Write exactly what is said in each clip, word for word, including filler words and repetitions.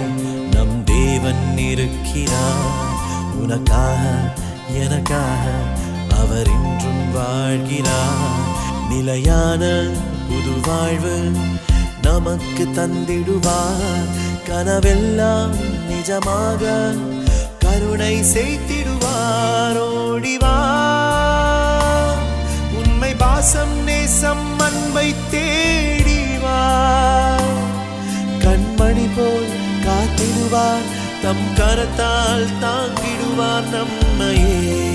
நம் தேவன் இருக்கிறார். உனக்காக எனக்காக அவர் இன்றும் வாழ்கிறார். நிலையான புது வாழ்வு நமக்கு தந்திடுவார். கனவெல்லாம் நிஜமாக கருணை செய்திடுவார். ஓடிவா, உண்மை பாசம் நேசம் அன்பை தேடிவா. கண்மணி போல் காத்திடுவார், தம் கரத்தால் தாங்கிடுவார் நம்மையே.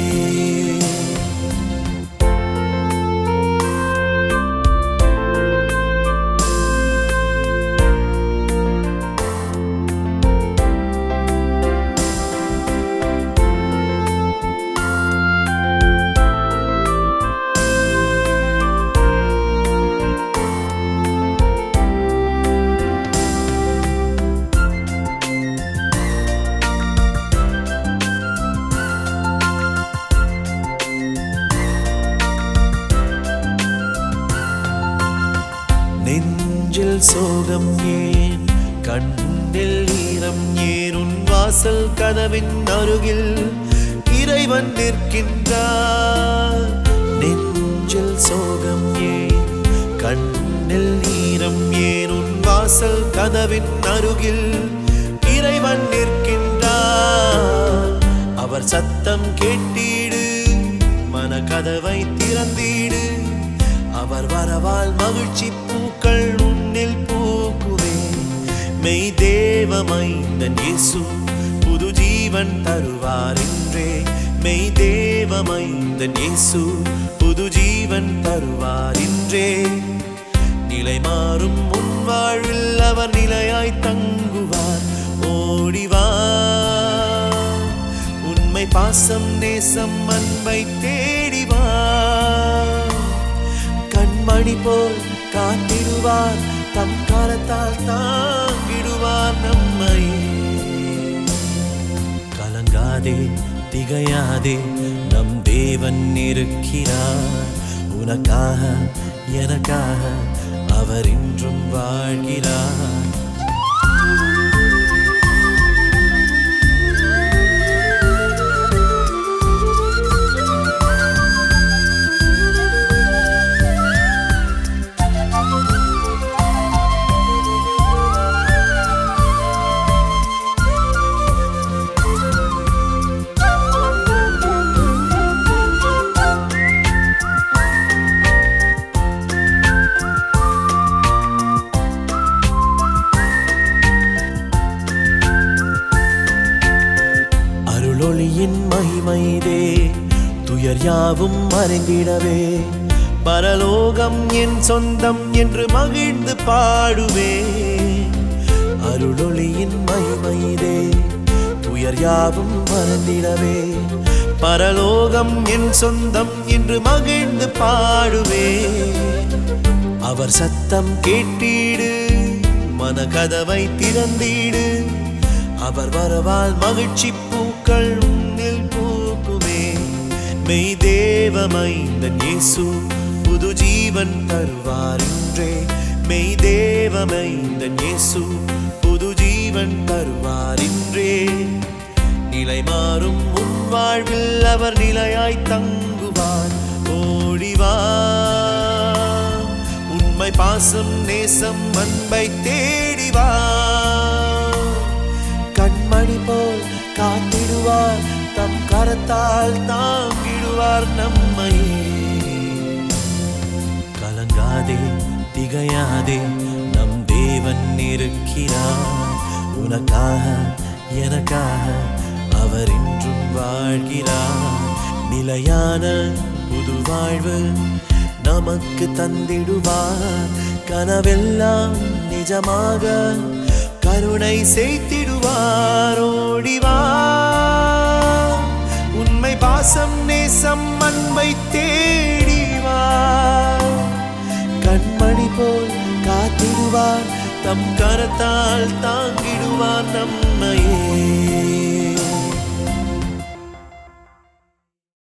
நெஞ்சில் சோகம் ஏன், கண்ணில் ஈரம் ஏன், உன் வாசல் கதவின் அருகில் இறைவன் நிற்கின்றார். நெஞ்சில் சோகம் ஏன், கண்ணில் ஈரம் ஏன், உன் வாசல் கதவின் அருகில் இறைவன் நிற்கின்றார். அவர் சத்தம் கேட்டிடு, மன கதவை திறந்திடு. அவர் வரவால் மகிழ்ச்சி பூக்கள் உன்னில் பூக்குவே. மெய் தேவ மைந்தன் இயேசு புது ஜீவன் தருவார் இன்றே. மெய் தேவ மைந்தன் இயேசு புது ஜீவன் தருவார் இன்றே. நிலை மாறும் உன் வாழ்வில் அவர் நிலையாய் தங்குவார். ஓடிவா, உண்மை பாசம் நேசம் அன்பை தேடிவா. கண்மணி போல் காத்திடுவார், தம் கரத்தால் தாங்கிடுவார் நம்மையே. கலங்காதே திகையாதே, நம் தேவன் இருக்கிறார். உனக்காக எனக்காக அவர் இன்றும் வாழ்கிறார். அருளொளியின் மகிமைதே, துயர் யாவும் மறைந்திடவே. பரலோகம் என் சொந்தம் என்று மகிழ்ந்து பாடுவே. அருளொளியின் மகிமைதே, துயர் யாவும் மறைந்திடவே. பரலோகம் என் சொந்தம் என்று மகிழ்ந்து பாடுவே. அவர் சத்தம் கேட்டிடு, மன கதவை திறந்திடு. அவர் வரவால் மகிழ்ச்சி பூக்கள் உன்னில் பூக்குமே. மெய் தேவ மைந்தன் இயேசு புது ஜீவன் தருவார் இன்றே. மெய் தேவ மைந்தன் இயேசு புது ஜீவன் தருவார் இன்றே. நிலை மாறும் உன் வாழ்வில் அவர் நிலையாய் தங்குவார். ஓடிவா, உண்மை பாசம் நேசம் அன்பை தேடிவா. கண்மணி போல் காத்திடுவார், தம் கரத்தால் தாங்கிடுவார் நம்மையே. கலங்காதே திகையாதே, நம் தேவன் இருக்கிறார். உனக்காக எனக்காக அவர் இன்றும் வாழ்கிறார். நிலையான புது வாழ்வு நமக்கு தந்திடுவார். கனவெல்லாம் நிஜமாக கருணை செய்திடுவார். ஓடிவா, உண்மை பாசம் நேசம் அன்பை தேடிவா. கண்மணி போல் காத்திடுவார், தம் கரத்தால் தாங்கிடுவார் நம்மையே.